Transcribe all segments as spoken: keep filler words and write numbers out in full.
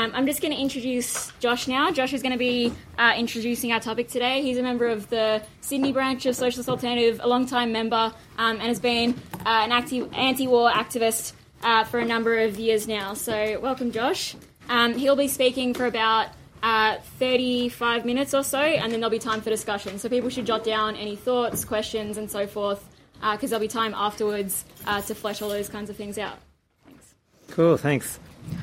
Um, I'm just going to introduce Josh now. Josh is going to be uh, introducing our topic today. He's a member of the Sydney branch of Socialist Alternative, a long-time member, um, and has been uh, an active anti-war activist uh, for a number of years now. So welcome, Josh. Um, he'll be speaking for about uh, thirty-five minutes or so, and then there'll be time for discussion. So people should jot down any thoughts, questions, and so forth, because uh, there'll be time afterwards uh, to flesh all those kinds of things out. Thanks. Cool, thanks.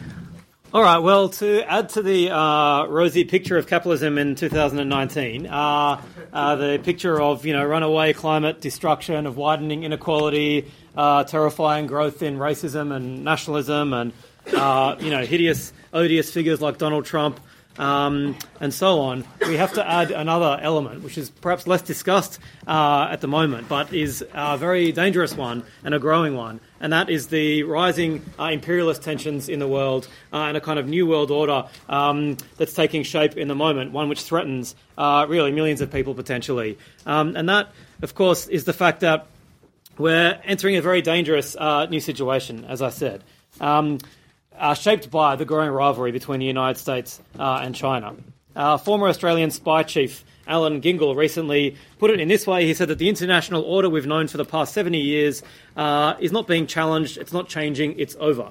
All right, well, to add to the uh, rosy picture of capitalism in two thousand nineteen, uh, uh, the picture of, you know, runaway climate destruction, of widening inequality, uh, terrifying growth in racism and nationalism, and, uh, you know, hideous, odious figures like Donald Trump, um, and so on, we have to add another element, which is perhaps less discussed uh, at the moment, but is a very dangerous one and a growing one. And that is the rising uh, imperialist tensions in the world uh, and a kind of new world order um, that's taking shape in the moment, one which threatens uh, really millions of people potentially. Um, and that, of course, is the fact that we're entering a very dangerous uh, new situation, as I said, um, uh, shaped by the growing rivalry between the United States uh, and China. Uh, former Australian spy chief Alan Gingle recently put it in this way. He said that the international order we've known for the past seventy years uh, is not being challenged, it's not changing, it's over.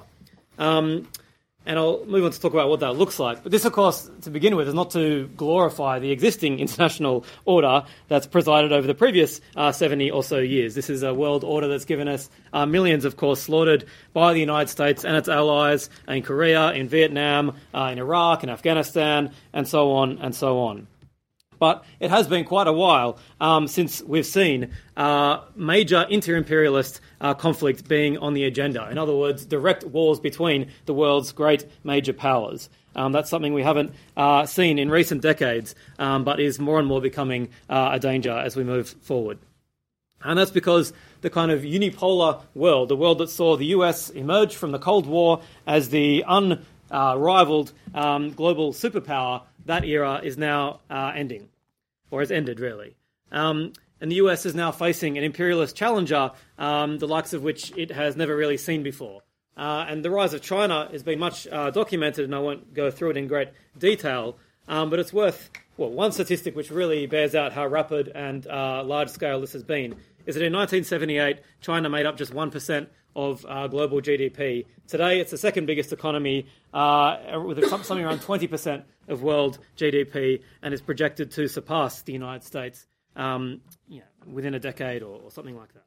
Um, and I'll move on to talk about what that looks like. But this, of course, to begin with, is not to glorify the existing international order that's presided over the previous uh, seventy or so years. This is a world order that's given us uh, millions, of course, slaughtered by the United States and its allies in Korea, in Vietnam, uh, in Iraq, in Afghanistan, and so on and so on. But it has been quite a while um, since we've seen uh, major inter-imperialist uh, conflict being on the agenda. In other words, direct wars between the world's great major powers. Um, that's something we haven't uh, seen in recent decades, um, but is more and more becoming uh, a danger as we move forward. And that's because the kind of unipolar world, the world that saw the U S emerge from the Cold War as the unrivaled um, global superpower, that era is now uh, ending, or has ended, really. Um, and the U S is now facing an imperialist challenger, um, the likes of which it has never really seen before. Uh, and the rise of China has been much uh, documented, and I won't go through it in great detail, um, but it's worth, well, one statistic which really bears out how rapid and uh, large-scale this has been, is that in nineteen seventy-eight, China made up just one percent of uh, global G D P. Today, it's the second biggest economy, uh, with something around twenty percent of world G D P, and is projected to surpass the United States um, you know, within a decade or, or something like that.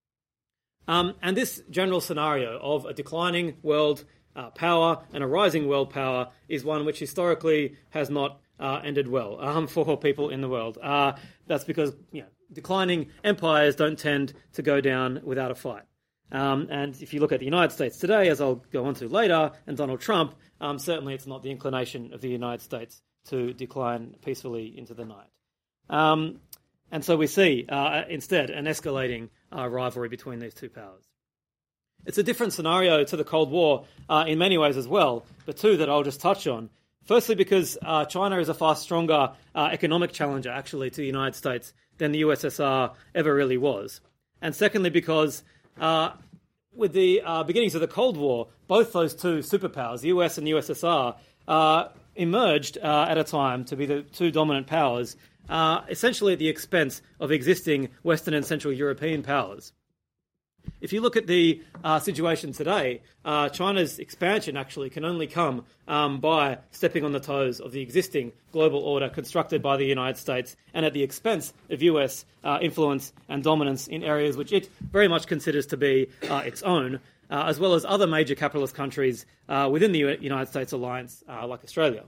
Um, and this general scenario of a declining world uh, power and a rising world power is one which historically has not uh, ended well um, for people in the world. Uh, that's because you know, declining empires don't tend to go down without a fight. Um, and if you look at the United States today, as I'll go on to later, and Donald Trump, um, certainly it's not the inclination of the United States to decline peacefully into the night. Um, and so we see, uh, instead, an escalating uh, rivalry between these two powers. It's a different scenario to the Cold War uh, in many ways as well, but two that I'll just touch on. Firstly, because uh, China is a far stronger uh, economic challenger, actually, to the United States than the U S S R ever really was. And secondly, because Uh, with the uh, beginnings of the Cold War, both those two superpowers, the U S and the U S S R, uh, emerged uh, at a time to be the two dominant powers, uh, essentially at the expense of existing Western and Central European powers. If you look at the uh, situation today, uh, China's expansion actually can only come um, by stepping on the toes of the existing global order constructed by the United States and at the expense of U S uh, influence and dominance in areas which it very much considers to be uh, its own, uh, as well as other major capitalist countries uh, within the U- United States alliance, uh, like Australia.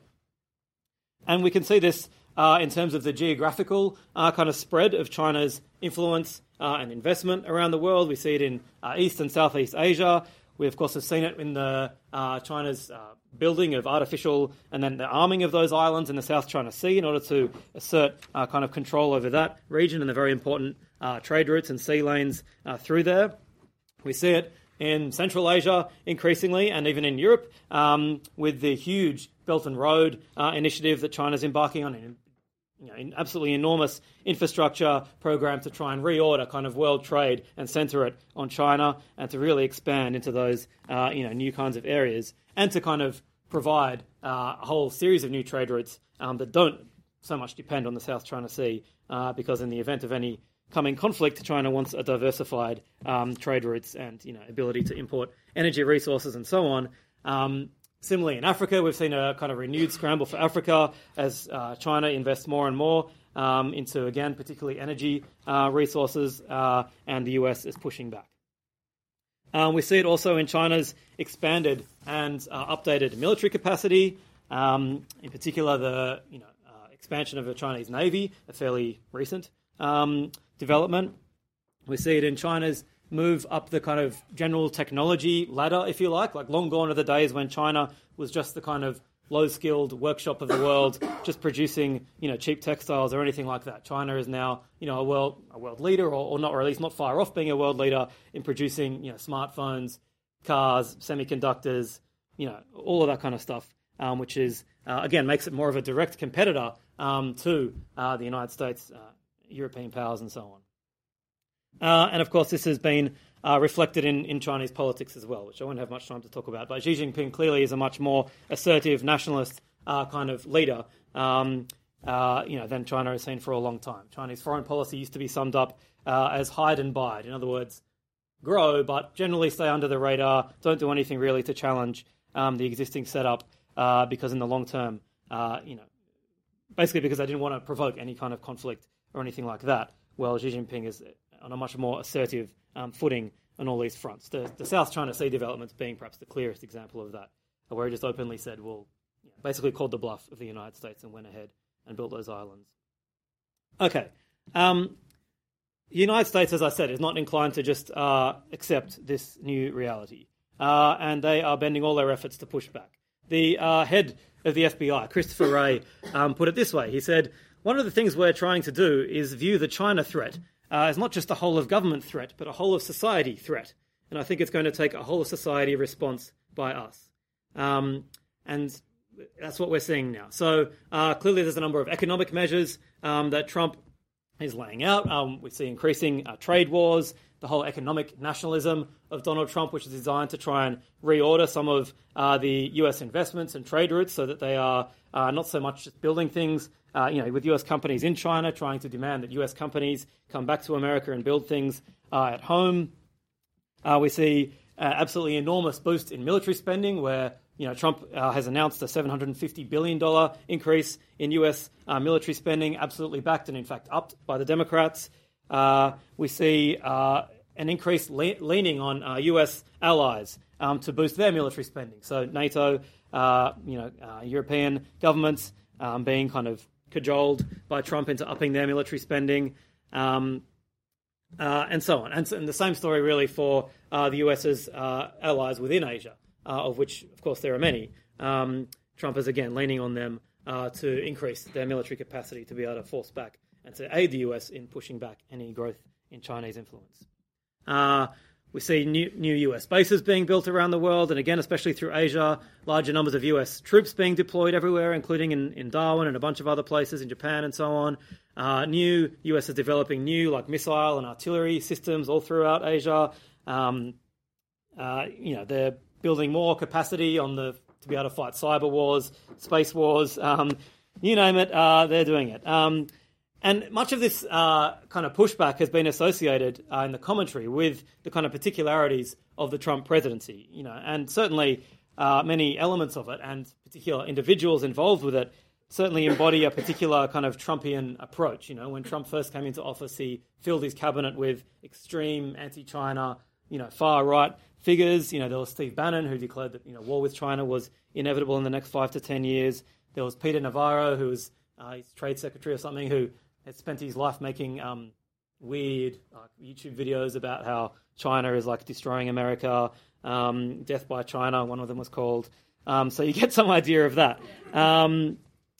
And we can see this uh, in terms of the geographical uh, kind of spread of China's influence uh, and investment around the world. We see it in uh, East and Southeast Asia. We, of course, have seen it in the uh, China's uh, building of artificial and then the arming of those islands in the South China Sea in order to assert uh, kind of control over that region and the very important uh, trade routes and sea lanes uh, through there. We see it in Central Asia increasingly, and even in Europe, um, with the huge Belt and Road uh, initiative that China's embarking on, in, you know, an absolutely enormous infrastructure program to try and reorder kind of world trade and centre it on China and to really expand into those uh, you know new kinds of areas and to kind of provide uh, a whole series of new trade routes um, that don't so much depend on the South China Sea, uh, because in the event of any coming conflict, China wants a diversified um, trade routes and, you know, ability to import energy resources and so on. Um, similarly, in Africa, we've seen a kind of renewed scramble for Africa as uh, China invests more and more um, into, again, particularly energy uh, resources, uh, and the U S is pushing back. Um, we see it also in China's expanded and uh, updated military capacity, um, in particular the you know uh, expansion of the Chinese Navy, a fairly recent um, development. We see it in China's move up the kind of general technology ladder, if you like. Like, long gone are the days when China was just the kind of low-skilled workshop of the world, just producing, you know, cheap textiles or anything like that. China is now, you know, a world a world leader, or, or not, or at least not far off being a world leader in producing, you know, smartphones, cars, semiconductors, you know, all of that kind of stuff, um, which is uh, again makes it more of a direct competitor um, to uh, the United States, uh, European powers, and so on. Uh, and of course, this has been uh, reflected in, in Chinese politics as well, which I won't have much time to talk about. But Xi Jinping clearly is a much more assertive nationalist uh, kind of leader, um, uh, you know, than China has seen for a long time. Chinese foreign policy used to be summed up uh, as hide and bide. In other words, grow, but generally stay under the radar. Don't do anything really to challenge um, the existing setup, uh, because in the long term, uh, you know, basically because they didn't want to provoke any kind of conflict or anything like that. Well, Xi Jinping is on a much more assertive um, footing on all these fronts. The, the South China Sea developments being perhaps the clearest example of that, where he just openly said, well, you know, basically called the bluff of the United States and went ahead and built those islands. Okay. Um, the United States, as I said, is not inclined to just uh, accept this new reality, uh, and they are bending all their efforts to push back. The uh, head of the F B I, Christopher Wray, um, put it this way. He said, one of the things we're trying to do is view the China threat Uh, it's not just a whole of government threat, but a whole of society threat. And I think it's going to take a whole of society response by us. Um, and that's what we're seeing now. So uh, clearly there's a number of economic measures um, that Trump is laying out. Um, we see increasing uh, trade wars, the whole economic nationalism of Donald Trump, which is designed to try and reorder some of uh, the U S investments and trade routes so that they are uh, not so much just building things, uh, you know, with U S companies in China, trying to demand that U S companies come back to America and build things uh, at home. Uh, we see uh, absolutely enormous boost in military spending, where you know Trump uh, has announced a seven hundred fifty billion dollars increase in U S uh, military spending, absolutely backed and in fact upped by the Democrats. Uh, we see uh, an increased le- leaning on uh, U S allies um, to boost their military spending. So NATO, uh, you know, uh, European governments um, being kind of cajoled by Trump into upping their military spending, um, uh, and so on. And, so, and the same story really for uh, the US's uh, allies within Asia, uh, of which, of course, there are many. Um, Trump is, again, leaning on them uh, to increase their military capacity to be able to force back and to aid the U S in pushing back any growth in Chinese influence. Uh, we see new, new U S bases being built around the world, and again, especially through Asia, larger numbers of U S troops being deployed everywhere, including in, in Darwin and a bunch of other places in Japan and so on. Uh, new U S is developing new like missile and artillery systems all throughout Asia. Um, uh, you know, they're building more capacity on the to be able to fight cyber wars, space wars, um, you name it, uh, they're doing it. Um, And much of this uh, kind of pushback has been associated uh, in the commentary with the kind of particularities of the Trump presidency, you know, and certainly uh, many elements of it and particular individuals involved with it certainly embody a particular kind of Trumpian approach. You know, when Trump first came into office, he filled his cabinet with extreme anti-China, you know, far-right figures. You know, there was Steve Bannon, who declared that, you know, war with China was inevitable in the next five to ten years. There was Peter Navarro, who was uh, his trade secretary or something, who had spent his life making um, weird uh, YouTube videos about how China is like destroying America, um, Death by China, one of them was called. Um, so you get some idea of that. Um,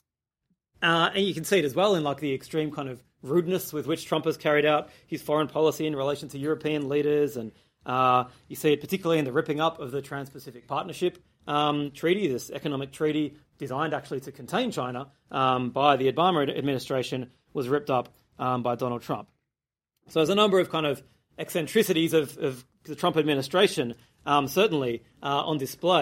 uh, and you can see it as well in like the extreme kind of rudeness with which Trump has carried out his foreign policy in relation to European leaders. And uh, you see it particularly in the ripping up of the Trans-Pacific Partnership um, Treaty, this economic treaty designed actually to contain China um, by the Obama administration, was ripped up um, by Donald Trump. So there's a number of kind of eccentricities of, of the Trump administration um, certainly uh, on display,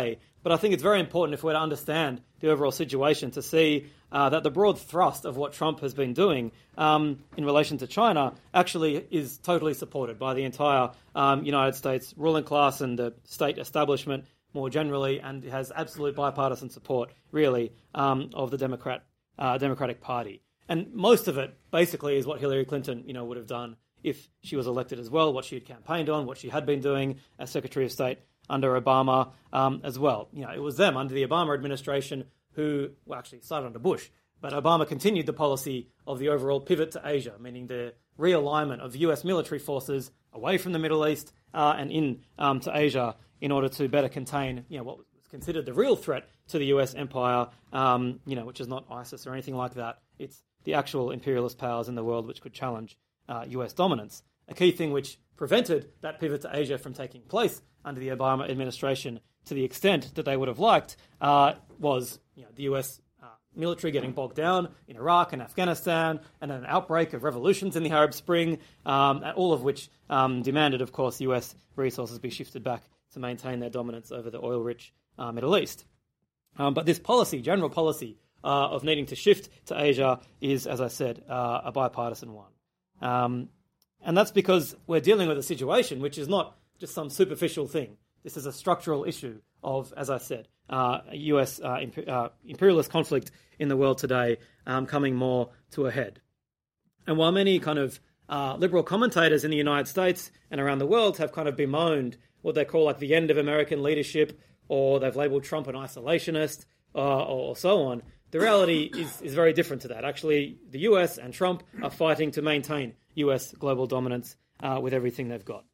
But I think it's very important if we're to understand the overall situation to see uh, that the broad thrust of what Trump has been doing um, in relation to China actually is totally supported by the entire um, United States ruling class and the state establishment more generally, and has absolute bipartisan support, really, um, of the Democrat uh, Democratic Party. And most of it, basically, is what Hillary Clinton, you know, would have done if she was elected as well, what she had campaigned on, what she had been doing as Secretary of State under Obama um, as well. You know, it was them under the Obama administration who, well, actually started under Bush, but Obama continued the policy of the overall pivot to Asia, meaning the realignment of U S military forces away from the Middle East uh, and in um, to Asia in order to better contain, you know, what was considered the real threat to the U S empire, um, you know, which is not ISIS or anything like that. It's the actual imperialist powers in the world which could challenge uh, U S dominance. A key thing which prevented that pivot to Asia from taking place under the Obama administration to the extent that they would have liked uh, was, you know, the U S uh, military getting bogged down in Iraq and Afghanistan, and an outbreak of revolutions in the Arab Spring, um, all of which um, demanded, of course, U S resources be shifted back to maintain their dominance over the oil-rich uh, Middle East. Um, but this policy, general policy, uh, of needing to shift to Asia is, as I said, uh, a bipartisan one. Um, and that's because we're dealing with a situation which is not just some superficial thing. This is a structural issue of, as I said, uh, U S uh, imp- uh, imperialist conflict in the world today um, coming more to a head. And while many kind of uh, liberal commentators in the United States and around the world have kind of bemoaned what they call like the end of American leadership, or they've labelled Trump an isolationist, uh, or so on, the reality is, is very different to that. Actually, the U S and Trump are fighting to maintain U S global dominance uh, with everything they've got.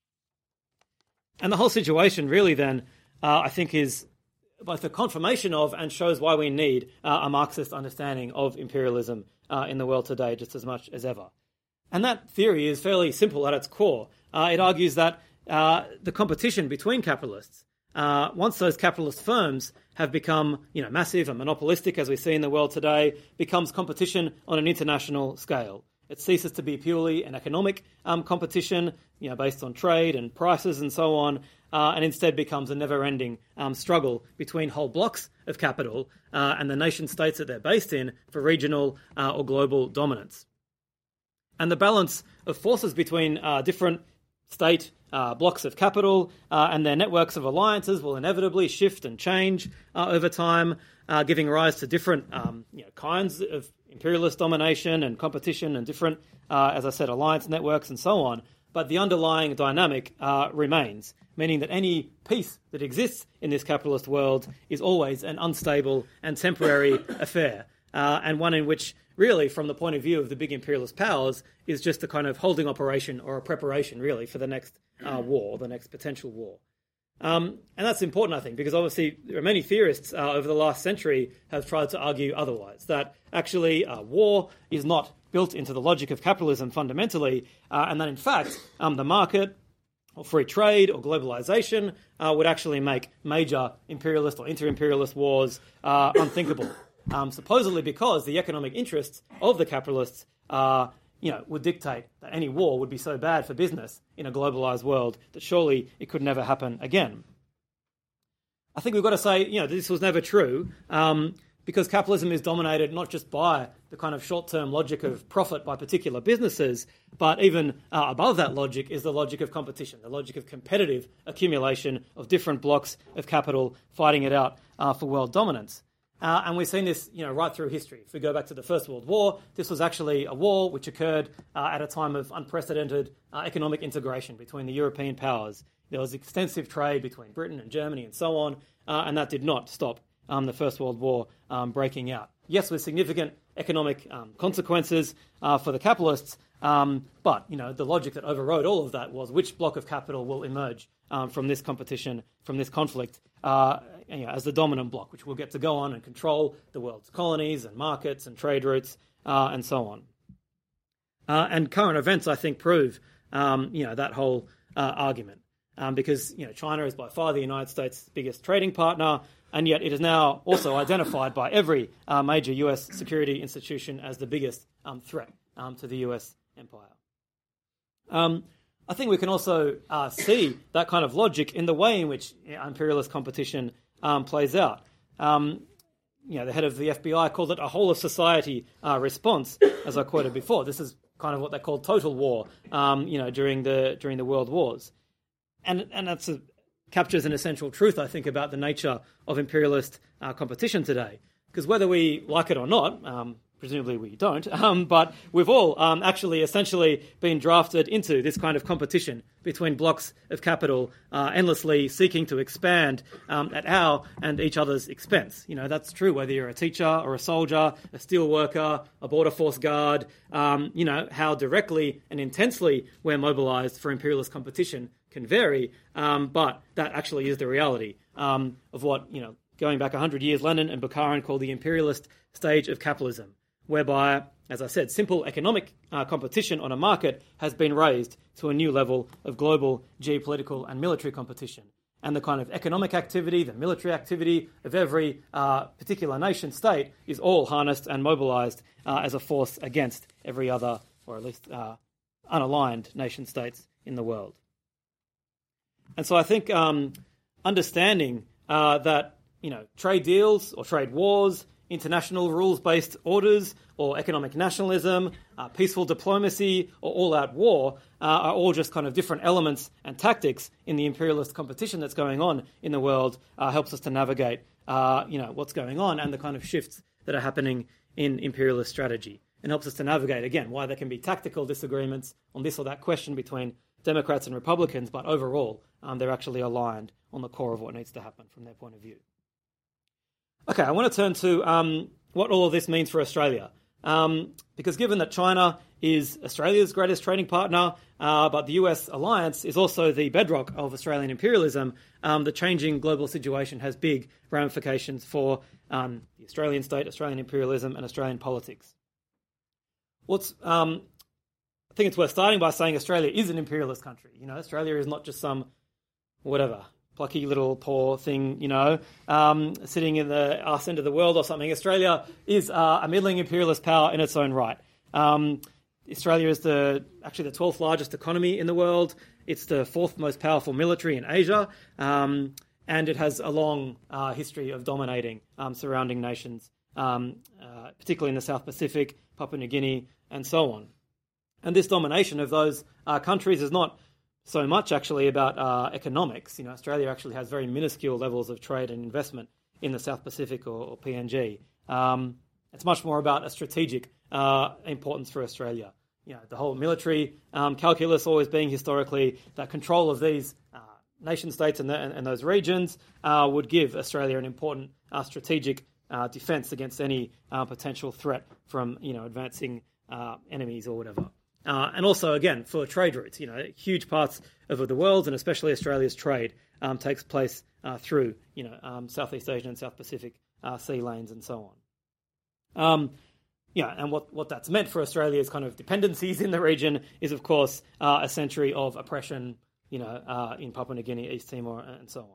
And the whole situation really then, uh, I think, is both a confirmation of and shows why we need uh, a Marxist understanding of imperialism uh, in the world today just as much as ever. And that theory is fairly simple at its core. Uh, it argues that uh, the competition between capitalists, uh, once those capitalist firms have become, you know, massive and monopolistic, as we see in the world today, becomes competition on an international scale. It ceases to be purely an economic um, competition, you know, based on trade and prices and so on, uh, and instead becomes a never-ending um, struggle between whole blocks of capital uh, and the nation-states that they're based in for regional uh, or global dominance. And the balance of forces between uh, different state uh, blocks of capital uh, and their networks of alliances will inevitably shift and change uh, over time, uh, giving rise to different um, you know, kinds of imperialist domination and competition and different, uh, as I said, alliance networks and so on. But the underlying dynamic uh, remains, meaning that any peace that exists in this capitalist world is always an unstable and temporary affair, uh, and one in which, really, from the point of view of the big imperialist powers, is just a kind of holding operation or a preparation, really, for the next uh, war, the next potential war. Um, and that's important, I think, because obviously there are many theorists uh, over the last century have tried to argue otherwise, that actually uh, war is not built into the logic of capitalism fundamentally, uh, and that in fact um, the market or free trade or globalization uh, would actually make major imperialist or inter-imperialist wars uh, unthinkable, um, supposedly because the economic interests of the capitalists uh, you know, would dictate that any war would be so bad for business in a globalized world that surely it could never happen again. I think we've got to say, you know, this was never true, um, because capitalism is dominated not just by the kind of short-term logic of profit by particular businesses, but even uh, above that logic is the logic of competition, the logic of competitive accumulation of different blocks of capital fighting it out uh, for world dominance. Uh, and we've seen this, you know, right through history. If we go back to the First World War, this was actually a war which occurred uh, at a time of unprecedented uh, economic integration between the European powers. There was extensive trade between Britain and Germany and so on, uh, and that did not stop um, the First World War um, breaking out. Yes, with significant economic um, consequences uh, for the capitalists, um, but, you know, the logic that overrode all of that was which block of capital will emerge um, from this competition, from this conflict, uh, you know, as the dominant block, which will get to go on and control the world's colonies and markets and trade routes uh, and so on. Uh, and current events, I think, prove, um, you know, that whole uh, argument. Um, because, you know, China is by far the United States' biggest trading partner, and yet it is now also identified by every uh, major U S security institution as the biggest um, threat um, to the U S empire. Um, I think we can also uh, see that kind of logic in the way in which imperialist competition um, plays out. Um, you know, the head of the F B I called it a whole of society uh, response, as I quoted before. This is kind of what they called total war, um, you know, during the during the world wars, and and that's a, captures an essential truth, I think, about the nature of imperialist uh, competition today. Because whether we like it or not, um, presumably we don't, um, but we've all um, actually essentially been drafted into this kind of competition between blocks of capital, uh, endlessly seeking to expand um, at our and each other's expense. You know, that's true whether you're a teacher or a soldier, a steel worker, a border force guard, um, you know, how directly and intensely we're mobilised for imperialist competition can vary, um, but that actually is the reality um, of what, you know, going back one hundred years, Lenin and Bukharin called the imperialist stage of capitalism, whereby, as I said, simple economic uh, competition on a market has been raised to a new level of global geopolitical and military competition. And the kind of economic activity, the military activity of every uh, particular nation state is all harnessed and mobilised uh, as a force against every other, or at least uh, unaligned nation states in the world. And so I think um, understanding uh, that, you know, trade deals or trade wars, international rules-based orders or economic nationalism, uh, peaceful diplomacy or all-out war uh, are all just kind of different elements and tactics in the imperialist competition that's going on in the world, uh, helps us to navigate, uh, you know, what's going on and the kind of shifts that are happening in imperialist strategy, and helps us to navigate, again, why there can be tactical disagreements on this or that question between Democrats and Republicans, but overall um, they're actually aligned on the core of what needs to happen from their point of view. Okay, I want to turn to um, what all of this means for Australia. Um, because given that China is Australia's greatest trading partner, uh, but the U S alliance is also the bedrock of Australian imperialism, um, the changing global situation has big ramifications for um, the Australian state, Australian imperialism, and Australian politics. What's um, I think it's worth starting by saying Australia is an imperialist country. You know, Australia is not just some whatever plucky little poor thing, you know, um, sitting in the arse end of the world or something. Australia is uh, a middling imperialist power in its own right. Um, Australia is the actually the twelfth largest economy in the world. It's the fourth most powerful military in Asia, um, and it has a long uh, history of dominating um, surrounding nations, um, uh, particularly in the South Pacific, Papua New Guinea, and so on. And this domination of those uh, countries is not so much actually about uh, economics. You know, Australia actually has very minuscule levels of trade and investment in the South Pacific or, or P N G. Um, it's much more about a strategic uh, importance for Australia. You know, the whole military um, calculus always being historically that control of these uh, nation states and, the, and, and those regions uh, would give Australia an important uh, strategic uh, defence against any uh, potential threat from, you know, advancing uh, enemies or whatever. Uh, and also, again, for trade routes, you know, huge parts of the world, and especially Australia's trade, um, takes place uh, through, you know, um, Southeast Asian and South Pacific uh, sea lanes and so on. Um, yeah, and what, what that's meant for Australia's kind of dependencies in the region is, of course, uh, a century of oppression, you know, uh, in Papua New Guinea, East Timor, and so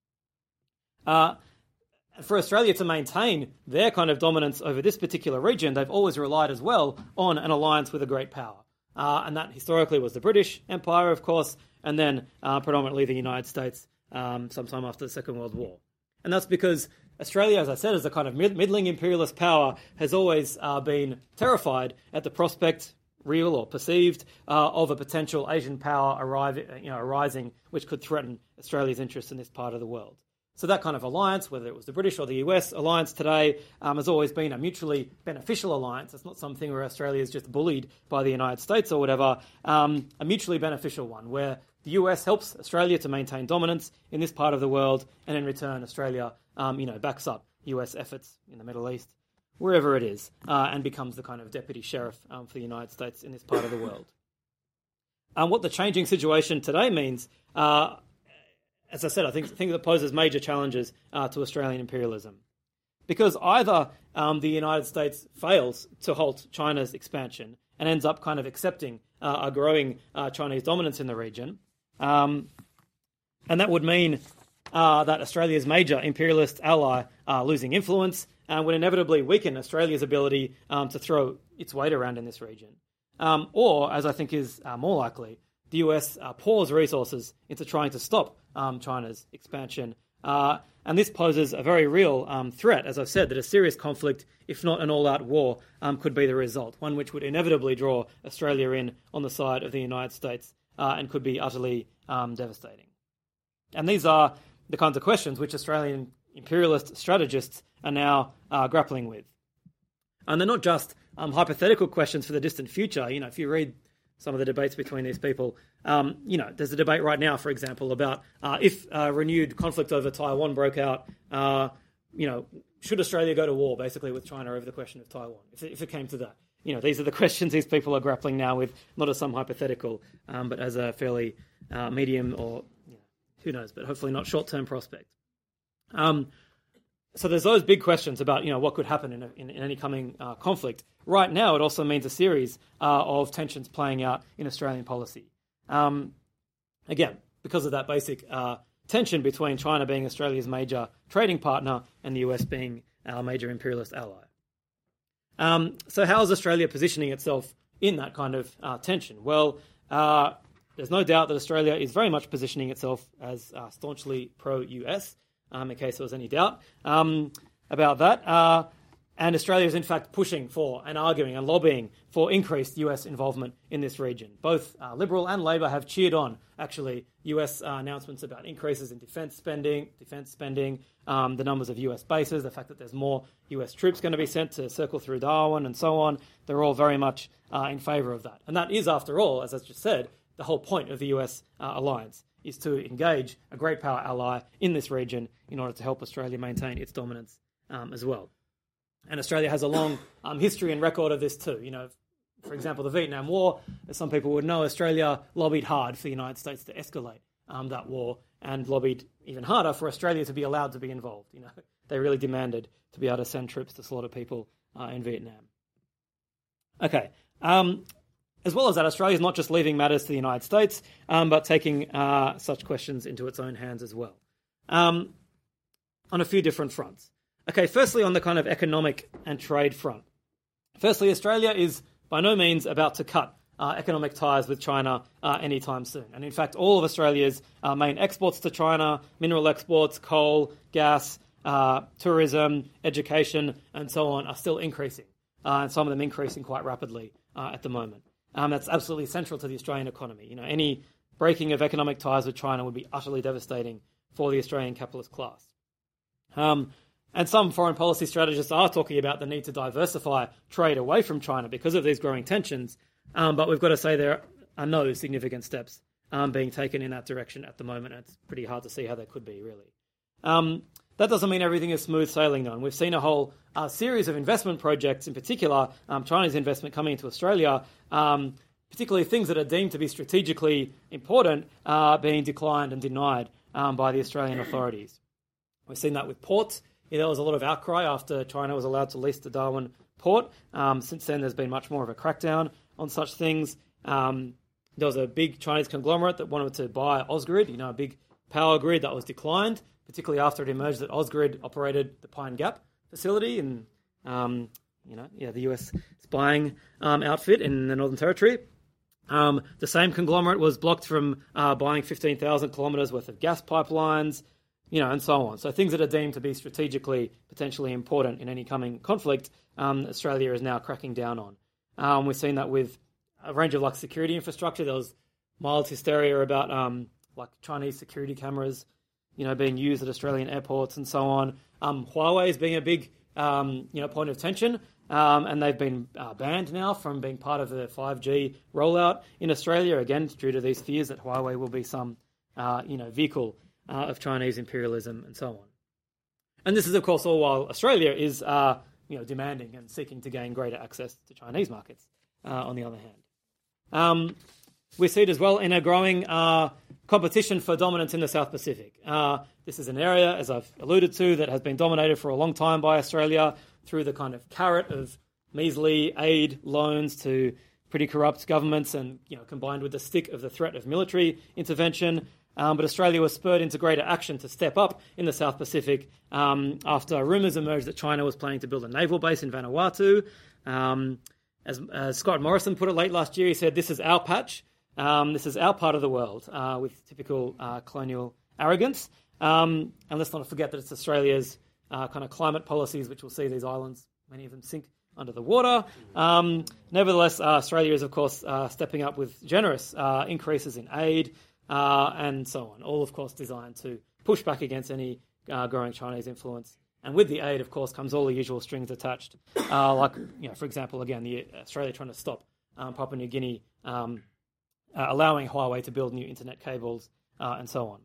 on. Uh, For Australia to maintain their kind of dominance over this particular region, they've always relied as well on an alliance with a great power. Uh, and that historically was the British Empire, of course, and then uh, predominantly the United States um, sometime after the Second World War. And that's because Australia, as I said, as a kind of mid- middling imperialist power, has always uh, been terrified at the prospect, real or perceived, uh, of a potential Asian power arrive, you know, arising, which could threaten Australia's interests in this part of the world. So that kind of alliance, whether it was the British or the U S alliance today, um, has always been a mutually beneficial alliance. It's not something where Australia is just bullied by the United States or whatever. Um, a mutually beneficial one where the U S helps Australia to maintain dominance in this part of the world, and in return, Australia, um, you know, backs up U S efforts in the Middle East, wherever it is, uh, and becomes the kind of deputy sheriff um, for the United States in this part of the world. Um, what the changing situation today means. Uh, As I said, I think, think that poses major challenges uh, to Australian imperialism. Because either um, the United States fails to halt China's expansion and ends up kind of accepting uh, a growing uh, Chinese dominance in the region, um, and that would mean uh, that Australia's major imperialist ally uh, losing influence uh, would inevitably weaken Australia's ability um, to throw its weight around in this region. Um, or, as I think is uh, more likely, the U S uh, pours resources into trying to stop um, China's expansion Uh, and this poses a very real um, threat, as I've said, that a serious conflict, if not an all-out war, um, could be the result, one which would inevitably draw Australia in on the side of the United States uh, and could be utterly um, devastating. And these are the kinds of questions which Australian imperialist strategists are now uh, grappling with. And they're not just um, hypothetical questions for the distant future. You know, if you read some of the debates between these people, um, you know, there's a debate right now, for example, about uh, if uh, renewed conflict over Taiwan broke out, uh, you know, should Australia go to war, basically, with China over the question of Taiwan, if it, if it came to that? You know, these are the questions these people are grappling now with, not as some hypothetical, um, but as a fairly uh, medium or, you know, who knows, but hopefully not short-term prospect. Um, so there's those big questions about, you know, what could happen in, a, in, in any coming uh, conflict. Right now, it also means a series uh, of tensions playing out in Australian policy. Um, again, because of that basic uh, tension between China being Australia's major trading partner and the U S being our major imperialist ally. Um, so how is Australia positioning itself in that kind of uh, tension? Well, uh, there's no doubt that Australia is very much positioning itself as uh, staunchly pro-U S, um, in case there was any doubt um, about that. Uh, and Australia is in fact pushing for and arguing and lobbying for increased U S involvement in this region. Both uh, Liberal and Labor have cheered on, actually, U S uh, announcements about increases in defence spending, defence spending, um, the numbers of U S bases, the fact that there's more U S troops going to be sent to circle through Darwin and so on. They're all very much uh, in favour of that. And that is, after all, as I just said, the whole point of the U S uh, alliance, is to engage a great power ally in this region in order to help Australia maintain its dominance um, as well. And Australia has a long um, history and record of this too. You know, for example, the Vietnam War, as some people would know, Australia lobbied hard for the United States to escalate um, that war and lobbied even harder for Australia to be allowed to be involved. You know, they really demanded to be able to send troops to slaughter people uh, in Vietnam. Okay. Um, as well as that, Australia is not just leaving matters to the United States, um, but taking uh, such questions into its own hands as well, um, on a few different fronts. Okay, firstly, on the kind of economic and trade front. Firstly, Australia is by no means about to cut uh, economic ties with China uh, anytime soon. And in fact, all of Australia's uh, main exports to China, mineral exports, coal, gas, uh, tourism, education, and so on, are still increasing. Uh, and some of them increasing quite rapidly uh, at the moment. Um, that's absolutely central to the Australian economy. You know, any breaking of economic ties with China would be utterly devastating for the Australian capitalist class. Um, And some foreign policy strategists are talking about the need to diversify trade away from China because of these growing tensions. Um, but we've got to say there are no significant steps um, being taken in that direction at the moment. It's pretty hard to see how they could be, really. Um, that doesn't mean everything is smooth sailing, though. And we've seen a whole uh, series of investment projects, in particular, um, Chinese investment coming into Australia, um, particularly things that are deemed to be strategically important, uh, being declined and denied um, by the Australian authorities. We've seen that with ports. Yeah, there was a lot of outcry after China was allowed to lease the Darwin port. Um, since then, there's been much more of a crackdown on such things. Um, there was a big Chinese conglomerate that wanted to buy Ausgrid, you know, a big power grid that was declined, particularly after it emerged that Ausgrid operated the Pine Gap facility and, um, you know, yeah, the U S spying um, outfit in the Northern Territory. Um, the same conglomerate was blocked from uh, buying fifteen thousand kilometres worth of gas pipelines, you know, and so on. So things that are deemed to be strategically potentially important in any coming conflict, um, Australia is now cracking down on. Um, we've seen that with a range of like security infrastructure. There was mild hysteria about um, like Chinese security cameras, you know, being used at Australian airports and so on. Um, Huawei is being a big, um, you know, point of tension, um, and they've been uh, banned now from being part of the five G rollout in Australia, again, due to these fears that Huawei will be some, uh, you know, vehicle Uh, of Chinese imperialism and so on. And this is, of course, all while Australia is, uh, you know, demanding and seeking to gain greater access to Chinese markets, uh, on the other hand. Um, we see it as well in a growing uh, competition for dominance in the South Pacific. Uh, this is an area, as I've alluded to, that has been dominated for a long time by Australia through the kind of carrot of measly aid loans to pretty corrupt governments and, you know, combined with the stick of the threat of military intervention. Um, but Australia was spurred into greater action to step up in the South Pacific um, after rumours emerged that China was planning to build a naval base in Vanuatu. Um, as, as Scott Morrison put it late last year, he said, "This is our patch. Um, this is our part of the world," uh, with typical uh, colonial arrogance. Um, and let's not forget that it's Australia's uh, kind of climate policies which will see these islands, many of them, sink under the water. Um, nevertheless, uh, Australia is, of course, uh, stepping up with generous uh, increases in aid uh, and so on, all, of course, designed to push back against any uh, growing Chinese influence. And with the aid, of course, comes all the usual strings attached, uh, like, you know, for example, again, the Australia trying to stop um, Papua New Guinea um, uh, allowing Huawei to build new internet cables uh, and so on.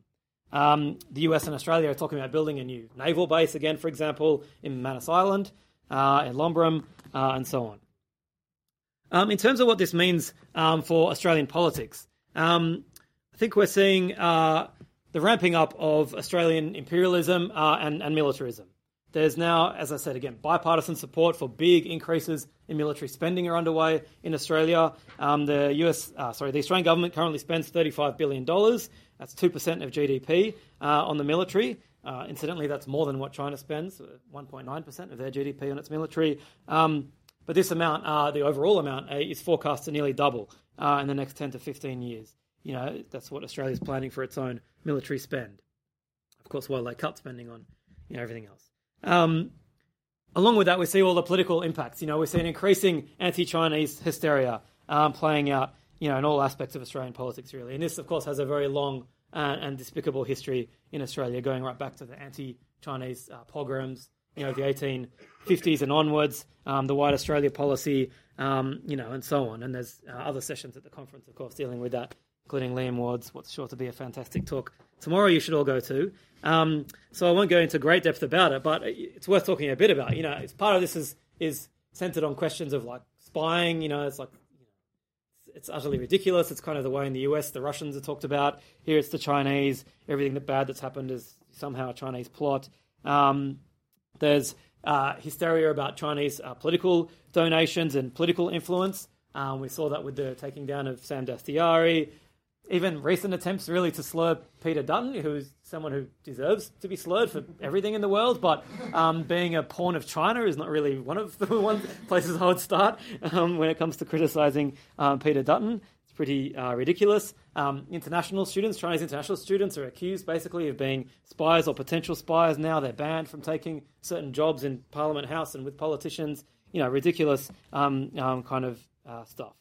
Um, the U S and Australia are talking about building a new naval base again, for example, in Manus Island, uh, in Lombram, uh, and so on. Um, in terms of what this means um, for Australian politics, um, I think we're seeing uh, the ramping up of Australian imperialism uh, and, and militarism. There's now, as I said again, bipartisan support for big increases in military spending are underway in Australia. Um, the U S, uh, sorry, the Australian government currently spends thirty-five billion dollars. That's two percent of G D P uh, on the military. Uh, incidentally, that's more than what China spends, one point nine percent of their G D P on its military. Um, but this amount, uh, the overall amount, uh, is forecast to nearly double uh, in the next ten to fifteen years. You know, that's what Australia's planning for its own military spend. Of course, while they cut spending on, you know, everything else. Um, along with that, we see all the political impacts. You know, we see an increasing anti-Chinese hysteria um, playing out, you know, in all aspects of Australian politics, really. And this, of course, has a very long uh, and despicable history in Australia, going right back to the anti-Chinese uh, pogroms, you know, the eighteen fifties and onwards, um, the White Australia policy, um, you know, and so on. And there's uh, other sessions at the conference, of course, dealing with that, including Liam Ward's, what's sure to be a fantastic talk tomorrow you should all go to. Um, so I won't go into great depth about it, but it's worth talking a bit about. You know, it's part of this is is centered on questions of like spying. You know, it's like, you know, it's, it's utterly ridiculous. It's kind of the way in the U S the Russians are talked about. Here it's the Chinese. Everything that bad that's happened is somehow a Chinese plot. Um, there's uh, hysteria about Chinese uh, political donations and political influence. Um, we saw that with the taking down of Sam Dastyari. Even recent attempts really to slur Peter Dutton, who's someone who deserves to be slurred for everything in the world, but um, being a pawn of China is not really one of the one places I would start um, when it comes to criticising um, Peter Dutton. It's pretty uh, ridiculous. Um, international students, Chinese international students, are accused basically of being spies or potential spies. Now they're banned from taking certain jobs in Parliament House and with politicians. You know, ridiculous um, um, kind of uh, stuff.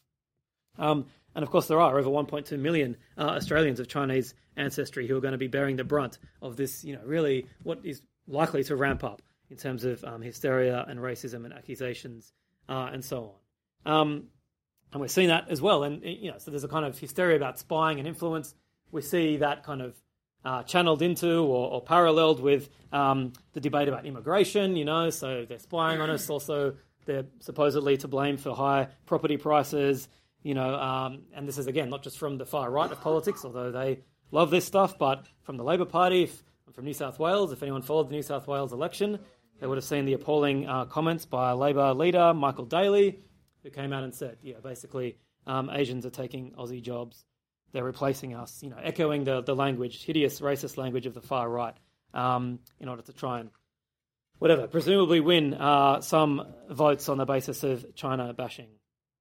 Um, and of course there are over one point two million uh, Australians of Chinese ancestry who are going to be bearing the brunt of this, you know, really what is likely to ramp up in terms of um, hysteria and racism and accusations uh, and so on. Um, and we're seeing that as well. And, you know, so there's a kind of hysteria about spying and influence. We see that kind of uh, channeled into or, or paralleled with um, the debate about immigration, you know, so they're spying on us. Also, they're supposedly to blame for high property prices. You know, um, and this is, again, not just from the far right of politics, although they love this stuff, but from the Labor Party, if, from New South Wales. If anyone followed the New South Wales election, they would have seen the appalling uh, comments by Labor leader Michael Daly, who came out and said, yeah, basically, um, Asians are taking Aussie jobs. They're replacing us, you know, echoing the, the language, hideous racist language of the far right, um, in order to try and, whatever, presumably win uh, some votes on the basis of China bashing.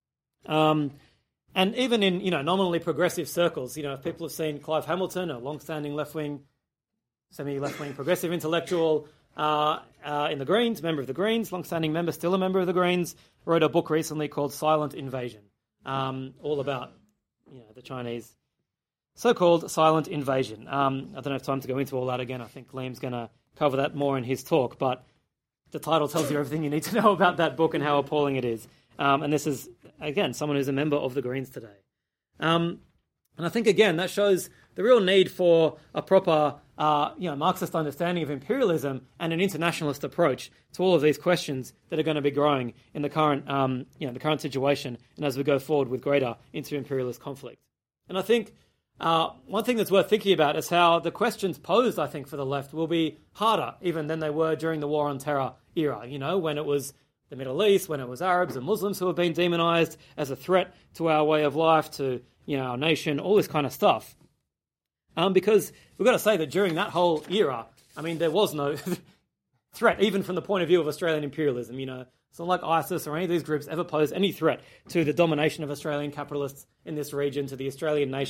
Um, and even in, you know, nominally progressive circles, you know, if people have seen Clive Hamilton, a long-standing left-wing, semi-left-wing progressive intellectual uh, uh, in the Greens, member of the Greens, long-standing member, still a member of the Greens, wrote a book recently called Silent Invasion, um, all about, you know, the Chinese so-called silent invasion. Um, I don't have time to go into all that again. I think Liam's going to cover that more in his talk, but the title tells you everything you need to know about that book and how appalling it is. Um, and this is, again, someone who's a member of the Greens today. Um, and I think, again, that shows the real need for a proper, uh, you know, Marxist understanding of imperialism and an internationalist approach to all of these questions that are going to be growing in the current, um, you know, the current situation and as we go forward with greater inter-imperialist conflict. And I think uh, one thing that's worth thinking about is how the questions posed, I think, for the left will be harder even than they were during the War on Terror era, you know, when it was the Middle East, when it was Arabs and Muslims who have been demonized as a threat to our way of life, to, you know, our nation, all this kind of stuff. Um, because we've got to say that during that whole era, I mean, there was no threat, even from the point of view of Australian imperialism. You know, it's not like ISIS or any of these groups ever posed any threat to the domination of Australian capitalists in this region, to the Australian nation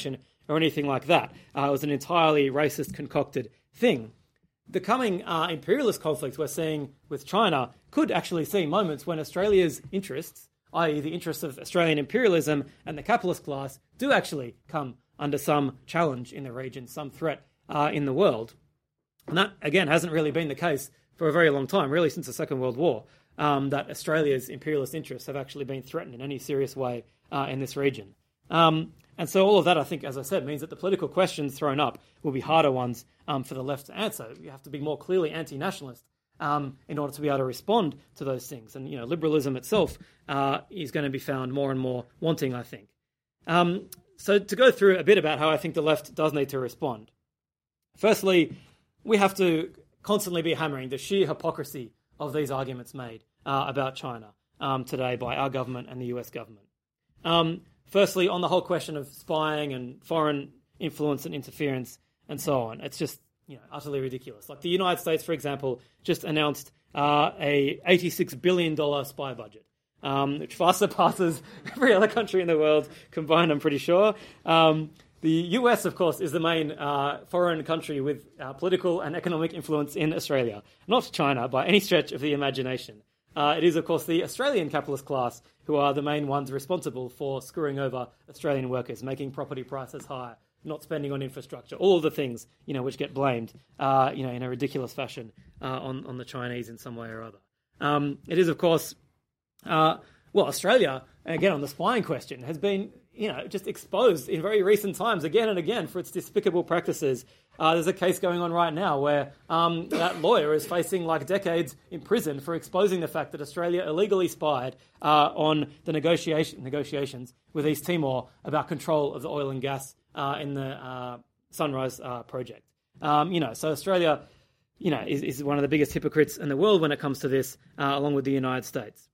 or anything like that. Uh, it was an entirely racist, concocted thing. The coming uh, imperialist conflict we're seeing with China could actually see moments when Australia's interests, that is the interests of Australian imperialism and the capitalist class, do actually come under some challenge in the region, some threat uh, in the world. And that, again, hasn't really been the case for a very long time, really since the Second World War, um, that Australia's imperialist interests have actually been threatened in any serious way uh, in this region. Um, and so all of that, I think, as I said, means that the political questions thrown up will be harder ones um, for the left to answer. You have to be more clearly anti-nationalist um, in order to be able to respond to those things. And, you know, liberalism itself uh, is going to be found more and more wanting, I think. Um, so to go through a bit about how I think the left does need to respond. Firstly, we have to constantly be hammering the sheer hypocrisy of these arguments made uh, about China um, today by our government and the U S government. Um, firstly, on the whole question of spying and foreign influence and interference and so on, it's just, you know, utterly ridiculous. Like the United States, for example, just announced uh, a eighty-six billion dollars spy budget, um, which far surpasses every other country in the world combined, I'm pretty sure. Um, The U S, of course, is the main uh, foreign country with uh, political and economic influence in Australia, not China by any stretch of the imagination. Uh, it is, of course, the Australian capitalist class who are the main ones responsible for screwing over Australian workers, making property prices high, not spending on infrastructure, all of the things, you know, which get blamed, uh, you know, in a ridiculous fashion uh, on, on the Chinese in some way or other. Um, it is, of course, uh, well, Australia, again, on the spying question, has been, you know, just exposed in very recent times again and again for its despicable practices. Uh, there's a case going on right now where um, that lawyer is facing like decades in prison for exposing the fact that Australia illegally spied uh, on the negotiation, negotiations with East Timor about control of the oil and gas uh, in the uh, Sunrise uh, project. Um, you know, so Australia, you know, is, is one of the biggest hypocrites in the world when it comes to this, uh, along with the United States.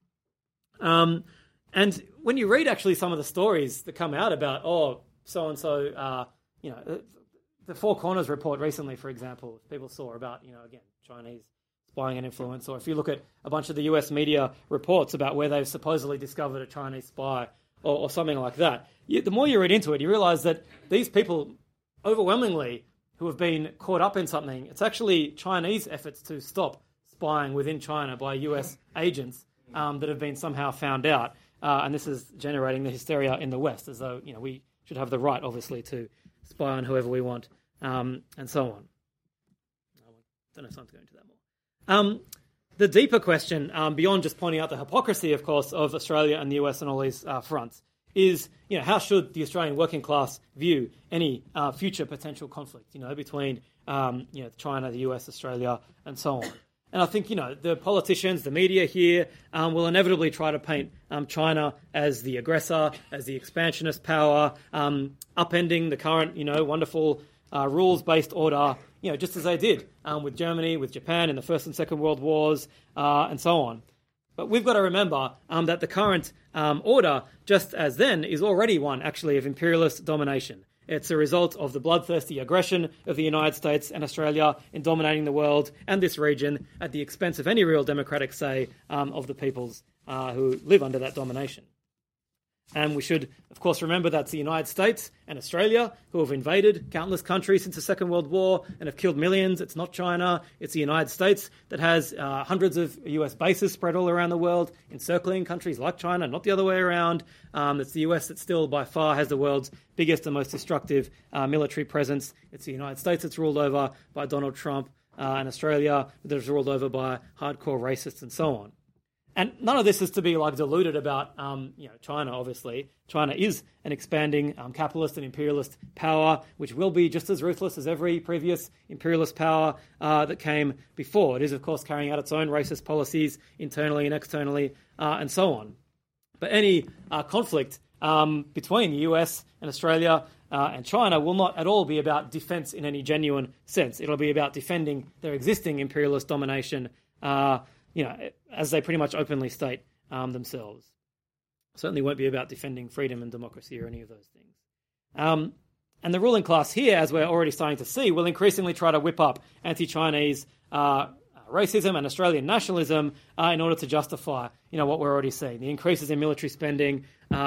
Um, And when you read actually some of the stories that come out about, oh, so-and-so, uh, you know, the, the Four Corners report recently, for example, people saw about, you know, again, Chinese spying and influence, or if you look at a bunch of the U S media reports about where they've supposedly discovered a Chinese spy or, or something like that, you, the more you read into it, you realize that these people, overwhelmingly, who have been caught up in something, it's actually Chinese efforts to stop spying within China by U S agents um, that have been somehow found out. Uh, and this is generating the hysteria in the West, as though, you know, we should have the right, obviously, to spy on whoever we want, um, and so on. I don't have time to go into that more. Um, the deeper question, um, beyond just pointing out the hypocrisy, of course, of Australia and the U S on all these uh, fronts, is, you know, how should the Australian working class view any uh, future potential conflict, you know, between, um, you know, China, the U S, Australia, and so on. And I think, you know, the politicians, the media here um, will inevitably try to paint um, China as the aggressor, as the expansionist power, um, upending the current, you know, wonderful uh, rules-based order, you know, just as they did um, with Germany, with Japan in the First and Second World Wars, uh, and so on. But we've got to remember um, that the current um, order, just as then, is already one, actually, of imperialist domination. It's a result of the bloodthirsty aggression of the United States and Australia in dominating the world and this region at the expense of any real democratic say um, of the peoples uh, who live under that domination. And we should, of course, remember that's the United States and Australia who have invaded countless countries since the Second World War and have killed millions. It's not China. It's the United States that has uh, hundreds of U S bases spread all around the world, encircling countries like China, not the other way around. Um, it's the U S that still, by far, has the world's biggest and most destructive uh, military presence. It's the United States that's ruled over by Donald Trump, uh, and Australia that is ruled over by hardcore racists and so on. And none of this is to be like deluded about, um, you know, China, obviously. China is an expanding um, capitalist and imperialist power, which will be just as ruthless as every previous imperialist power uh, that came before. It is, of course, carrying out its own racist policies internally and externally, uh, and so on. But any uh, conflict um, between the U S and Australia uh, and China will not at all be about defence in any genuine sense. It'll be about defending their existing imperialist domination, uh, you know, as they pretty much openly state um, themselves. Certainly won't be about defending freedom and democracy or any of those things. Um, and the ruling class here, as we're already starting to see, will increasingly try to whip up anti-Chinese uh, racism and Australian nationalism uh, in order to justify, you know, what we're already seeing. The increases in military spending, uh,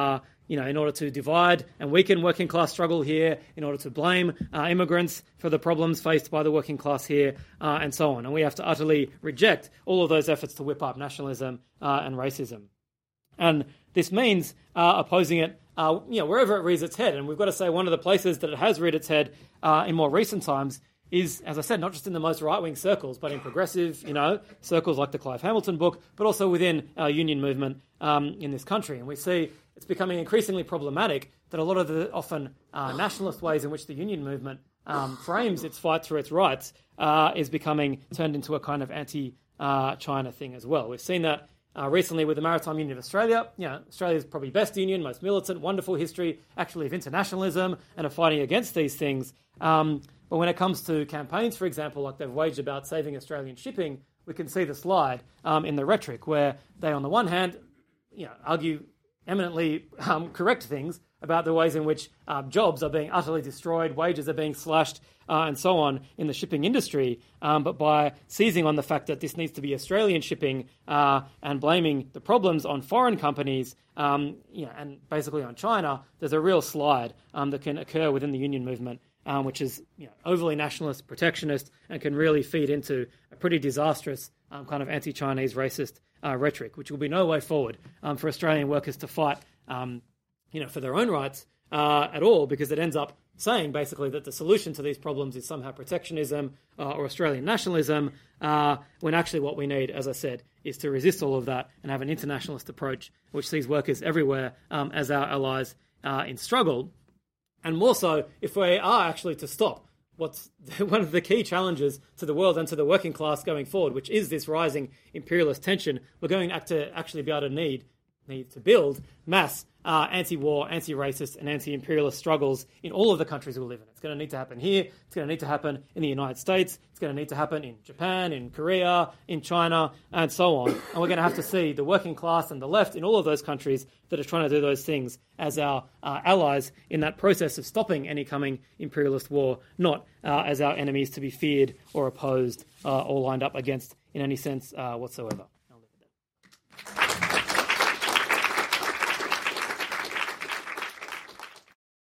you know, in order to divide and weaken working class struggle here, in order to blame uh, immigrants for the problems faced by the working class here, uh, and so on. And we have to utterly reject all of those efforts to whip up nationalism uh, and racism. And this means uh, opposing it, uh, you know, wherever it rears its head. And we've got to say one of the places that it has reared its head uh, in more recent times is, as I said, not just in the most right-wing circles, but in progressive, you know, circles like the Clive Hamilton book, but also within our union movement um, in this country. And we see it's becoming increasingly problematic that a lot of the often uh, nationalist ways in which the union movement um, frames its fight for its rights uh, is becoming turned into a kind of anti-China uh, thing as well. We've seen that Uh, recently with the Maritime Union of Australia. You know, Australia's probably best union, most militant, wonderful history, actually, of internationalism and of fighting against these things. Um, but when it comes to campaigns, for example, like they've waged about saving Australian shipping, we can see the slide um, in the rhetoric where they, on the one hand, you know, argue eminently um, correct things about the ways in which um, jobs are being utterly destroyed, wages are being slashed, uh, and so on in the shipping industry. Um, but by seizing on the fact that this needs to be Australian shipping uh, and blaming the problems on foreign companies, um, you know, and basically on China, there's a real slide um, that can occur within the union movement, um, which is, you know, overly nationalist, protectionist, and can really feed into a pretty disastrous um, kind of anti-Chinese racist uh, rhetoric, which will be no way forward um, for Australian workers to fight um, you know, for their own rights uh, at all, because it ends up saying basically that the solution to these problems is somehow protectionism uh, or Australian nationalism, uh, when actually what we need, as I said, is to resist all of that and have an internationalist approach which sees workers everywhere um, as our allies uh, in struggle. And more so, if we are actually to stop what's one of the key challenges to the world and to the working class going forward, which is this rising imperialist tension, we're going to have to actually be able to need, need to build mass Uh, anti-war, anti-racist, and anti-imperialist struggles in all of the countries we live in. It's going to need to happen here. It's going to need to happen in the United States. It's going to need to happen in Japan, in Korea, in China, and so on. And we're going to have to see the working class and the left in all of those countries that are trying to do those things as our uh, allies in that process of stopping any coming imperialist war, not uh, as our enemies to be feared or opposed uh, or lined up against in any sense uh, whatsoever.